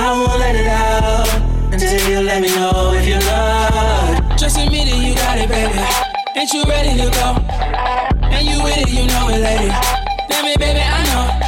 I won't let it out until you let me know if you love. Just admit it, you got it, baby. Ain't you ready to go? And you with it, you know it, lady. Let me, baby, I know.